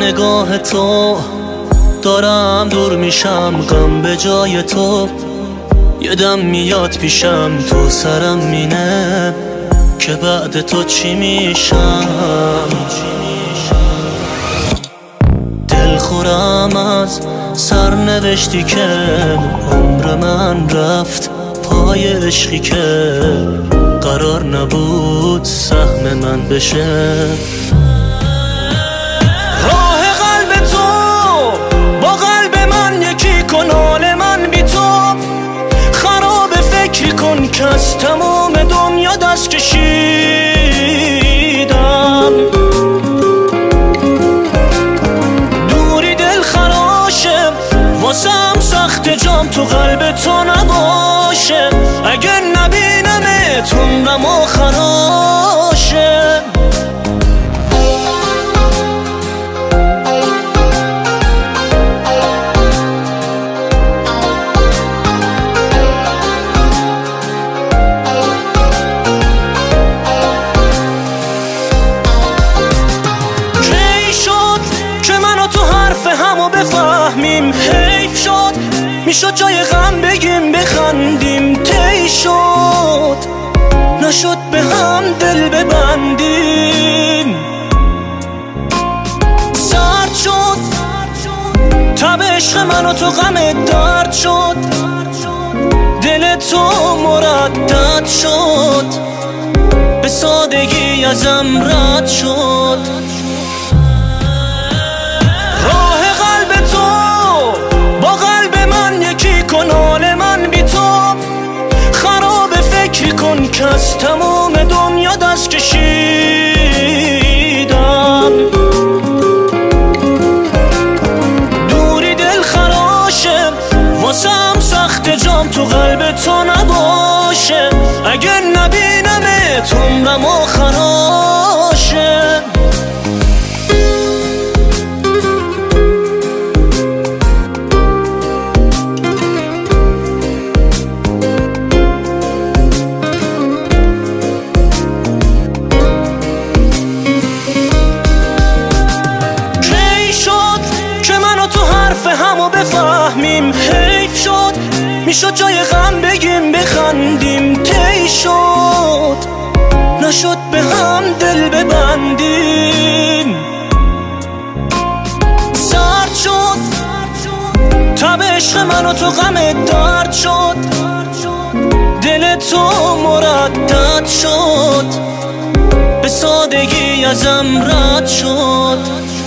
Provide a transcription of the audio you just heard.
نگاه تو دارم دور میشم، غم به جای تو یه دم میاد پیشم، تو سرم مینه که بعد تو چی میشم. دلخورم از سرنوشتی که عمر من رفت پای عشقی که قرار نبود سهم من بشه. راه قلب تو با قلب من یکی کن، حال من بی تو خراب، فکری کن که از تمام دنیا دست کشیدم. دوری دل خراشه واسم سخت، جام تو قلب تو نباشه، اگر نبینمت عمرم آخراشه. همو بفهمیم حیف شد، میشد جای غم بگیم بخندیم، طی شد نشد به هم دل ببندیم. سرد شد تب عشق من و تو غم درد شد، دل تو مردد شد به سادگی ازم رد شد. حال من بی تو خراب، فکری کن که از تمام دنیا دست کشیدم. دوری دل خراشه واسم سخت، جام تو قلب تو نباشه، اگر نبینمت عمرم آخراشه. همو بفهمیم حیف شد، میشد جای غم بگیم بخندیم، طی شد نشد به هم دل ببندیم. سرد شد تب عشق من و تو غم درد شد، دل تو مردد شد به سادگی ازم رد شد.